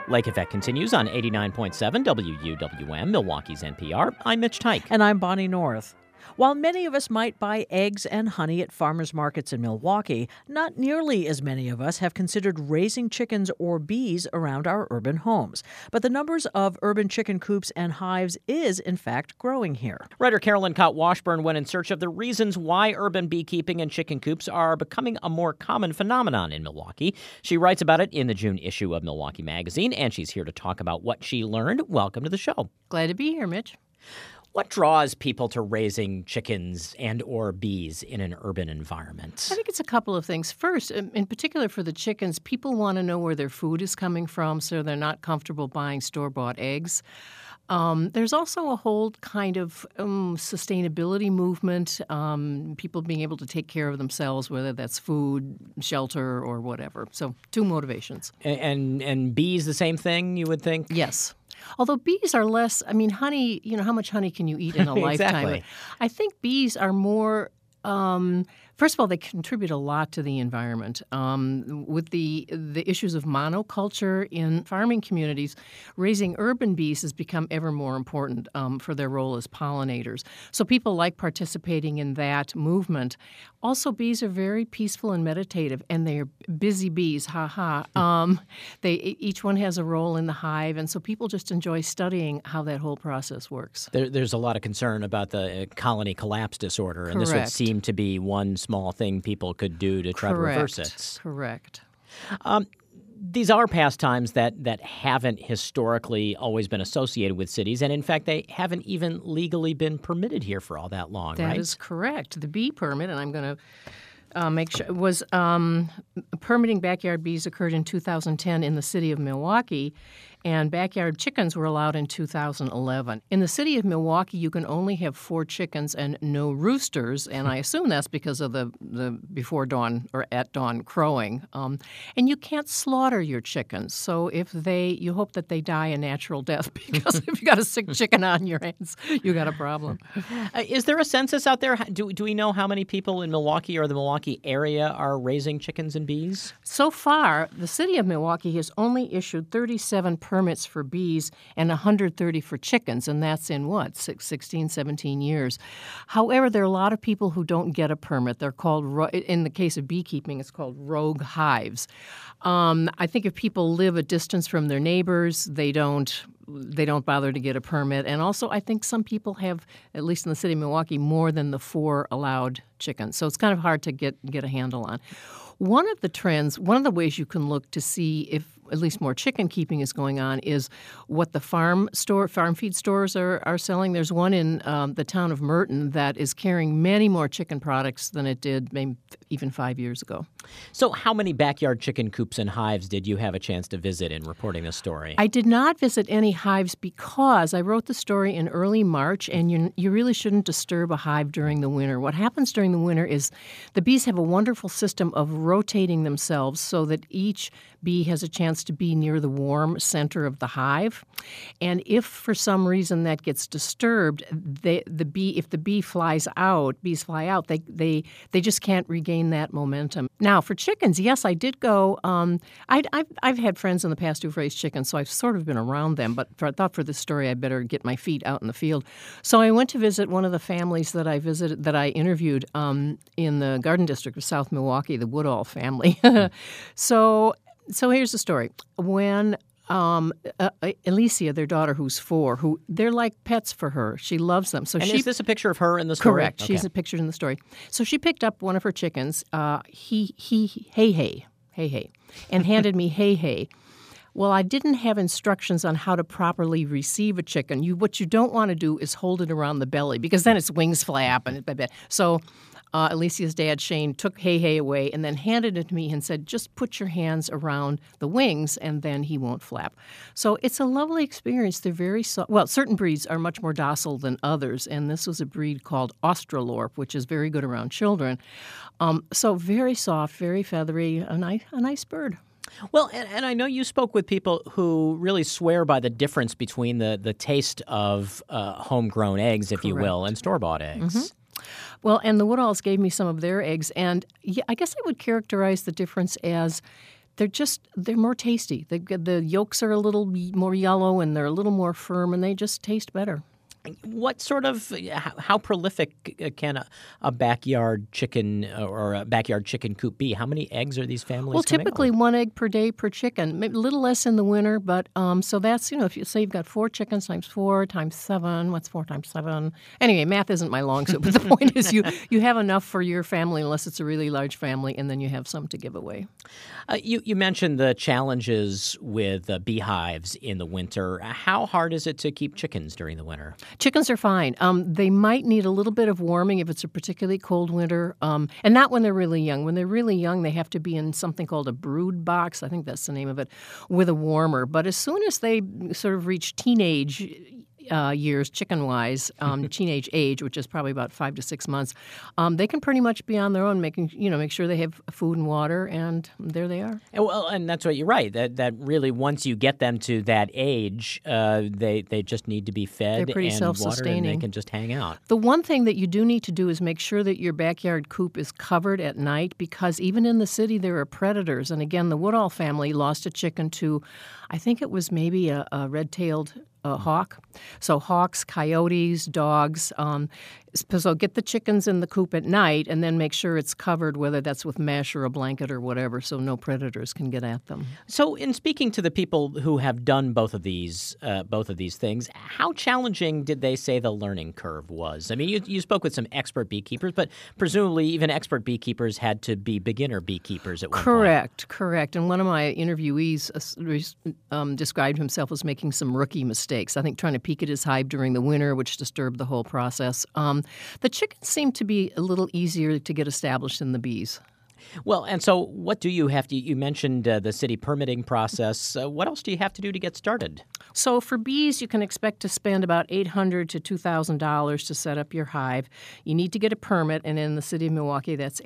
Lake Effect continues on 89.7 WUWM, Milwaukee's NPR. I'm Mitch Tyke. And I'm Bonnie North. While many of us might buy eggs and honey at farmers markets in Milwaukee, not nearly as many of us have considered raising chickens or bees around our urban homes. But the numbers of urban chicken coops and hives is, in fact, growing here. Writer Carolyn Cott-Washburn went in search of the reasons why urban beekeeping and chicken coops are becoming a more common phenomenon in Milwaukee. She writes about it in the June issue of Milwaukee Magazine, and she's here to talk about what she learned. Welcome to the show. Glad to be here, Mitch. What draws people to raising chickens and or bees in an urban environment? I think it's a couple of things. First, in particular for the chickens, people want to know where their food is coming from, so they're not comfortable buying store-bought eggs. There's also a whole kind of sustainability movement, people being able to take care of themselves, whether that's food, shelter, or whatever. So two motivations. And bees the same thing, you would think? Yes. Although bees are less, honey, how much honey can you eat in a lifetime? Exactly. I think bees are more, first of all, they contribute a lot to the environment. With the issues of monoculture in farming communities, raising urban bees has become ever more important for their role as pollinators. So people like participating in that movement. Also, bees are very peaceful and meditative, and they're busy bees, each one has a role in the hive, and so people just enjoy studying how that whole process works. There's a lot of concern about the colony collapse disorder, and this would seem to be one small thing people could do to try to reverse it. Correct. These are pastimes that haven't historically always been associated with cities, and in fact, they haven't even legally been permitted here for all that long, right? That is correct. The bee permit, and I'm going to make sure, was permitting backyard bees occurred in 2010 in the city of Milwaukee, and backyard chickens were allowed in 2011. In the city of Milwaukee, you can only have 4 chickens and no roosters, and I assume that's because of the before dawn or at dawn crowing. And you can't slaughter your chickens, so you hope that they die a natural death, because if you got a sick chicken on your hands, you got a problem. Is there a census out there? Do we know how many people in Milwaukee or the Milwaukee area are raising chickens and bees? So far, the city of Milwaukee has only issued 37 permits for bees and 130 for chickens, and that's in 16, 17 years. However, there are a lot of people who don't get a permit. They're called, in the case of beekeeping, it's called rogue hives. I think if people live a distance from their neighbors, they don't bother to get a permit. And also, I think some people have, at least in the city of Milwaukee, more than the 4 allowed chickens. So it's kind of hard to get a handle on. One of the ways you can look to see if at least more chicken keeping is going on is what the farm feed stores are selling. There's one in the town of Merton that is carrying many more chicken products than it did maybe even 5 years ago. So how many backyard chicken coops and hives did you have a chance to visit in reporting this story? I did not visit any hives because I wrote the story in early March, and you really shouldn't disturb a hive during the winter. What happens during the winter is the bees have a wonderful system of rotating themselves so that each bee has a chance to be near the warm center of the hive. And if for some reason that gets disturbed, if the bees fly out, they just can't regain that momentum. Now, for chickens, yes, I did go. I've had friends in the past who've raised chickens, so I've sort of been around them. But I thought for this story, I better get my feet out in the field. So I went to visit one of the families that I interviewed in the Garden District of South Milwaukee, the Woodall family. So here's the story. When Alicia, their daughter, who's 4, they're like pets for her. She loves them. Is this a picture of her in the story? Correct. Okay. She's a picture in the story. So she picked up one of her chickens, Hey, and handed me Hey. Well, I didn't have instructions on how to properly receive a chicken. What you don't want to do is hold it around the belly, because then its wings flap. So Alicia's dad, Shane, took Hey away and then handed it to me and said, just put your hands around the wings and then he won't flap. So it's a lovely experience. They're very soft. Well, certain breeds are much more docile than others, and this was a breed called Australorp, which is very good around children. So very soft, very feathery, a nice bird. Well, and I know you spoke with people who really swear by the difference between the taste of homegrown eggs, if you will, and store-bought eggs. Mm-hmm. Well, and the Woodalls gave me some of their eggs, and I guess I would characterize the difference as they're more tasty. The yolks are a little more yellow and they're a little more firm, and they just taste better. What sort of, how prolific can a backyard chicken or a backyard chicken coop be? How many eggs are these families Well, coming up typically with? 1 egg per day per chicken, maybe a little less in the winter, but so that's, if you say you've got 4 chickens times 4 times 7, what's 4 times 7? Anyway, math isn't my long suit, but the point is you have enough for your family unless it's a really large family, and then you have some to give away. You mentioned the challenges with beehives in the winter. How hard is it to keep chickens during the winter? Chickens are fine. They might need a little bit of warming if it's a particularly cold winter, and not when they're really young. When they're really young, they have to be in something called a brood box, I think that's the name of it, with a warmer. But as soon as they sort of reach teenage years, chicken-wise, teenage age, which is probably about 5 to 6 months, they can pretty much be on their own, make sure they have food and water, and there they are. And that's what you're right. That really, once you get them to that age, they just need to be fed They're pretty and watered, and self-sustaining. they can just hang out. The one thing that you do need to do is make sure that your backyard coop is covered at night, because even in the city there are predators. And again, the Woodall family lost a chicken to, I think it was maybe a red-tailed hawk. So hawks, coyotes, dogs. So get the chickens in the coop at night and then make sure it's covered, whether that's with mesh or a blanket or whatever, so no predators can get at them. So, in speaking to the people who have done both of these things, how challenging did they say the learning curve was? I mean, you spoke with some expert beekeepers, but presumably even expert beekeepers had to be beginner beekeepers at one point. Correct. And one of my interviewees described himself as making some rookie mistakes. I think trying to peek at his hive during the winter, which disturbed the whole process. The chickens seem to be a little easier to get established than the bees. Well, and so what do you have to – you mentioned the city permitting process. What else do you have to do to get started? So for bees, you can expect to spend about $800 to $2,000 to set up your hive. You need to get a permit, and in the city of Milwaukee, that's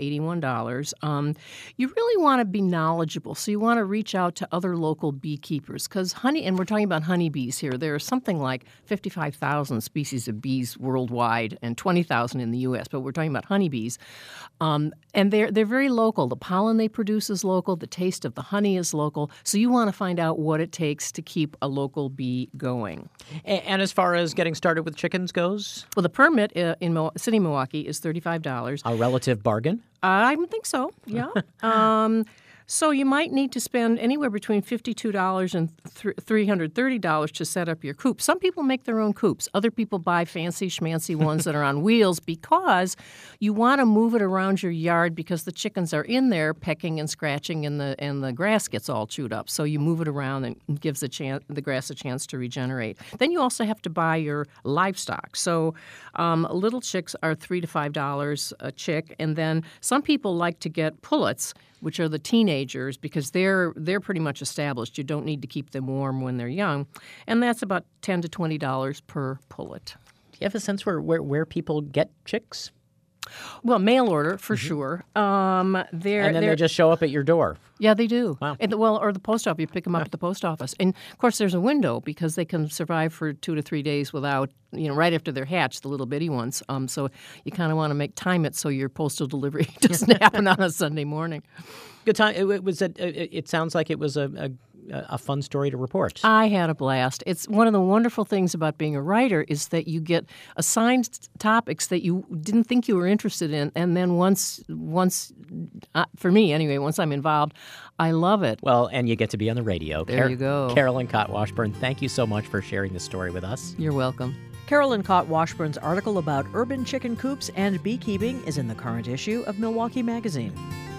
$81. You really want to be knowledgeable, so you want to reach out to other local beekeepers, because honey – and we're talking about honeybees here. There are something like 55,000 species of bees worldwide and 20,000 in the U.S., but we're talking about honeybees. And they're very local. The pollen they produce is local. The taste of the honey is local. So you want to find out what it takes to keep a local bee going. And as far as getting started with chickens goes? Well, the permit in city of Milwaukee is $35. A relative bargain? I think so, yeah. So you might need to spend anywhere between $52 and $330 to set up your coop. Some people make their own coops. Other people buy fancy schmancy ones that are on wheels, because you want to move it around your yard, because the chickens are in there pecking and scratching, and the grass gets all chewed up. So you move it around and gives the grass a chance to regenerate. Then you also have to buy your livestock. So little chicks are $3 to $5 a chick, and then some people like to get pullets, which are the teenagers, because they're pretty much established. You don't need to keep them warm when they're young. And that's about $10 to $20 per pullet. Do you have a sense where people get chicks? Well, mail order, for sure. And then they just show up at your door. Yeah, they do. Wow. Or the post office. You pick them up at the post office. And, of course, there's a window, because they can survive for 2 to 3 days without, right after they're hatched, the little bitty ones. So you kind of want to time it so your postal delivery doesn't happen on a Sunday morning. Good time. It sounds like it was a fun story to report. I had a blast. It's one of the wonderful things about being a writer is that you get assigned topics that you didn't think you were interested in, and then once for me anyway, once I'm involved, I love it. Well, and you get to be on the radio. There you go. Carolyn Cott-Washburn, thank you so much for sharing this story with us. You're welcome. Carolyn Cott-Washburn's article about urban chicken coops and beekeeping is in the current issue of Milwaukee Magazine.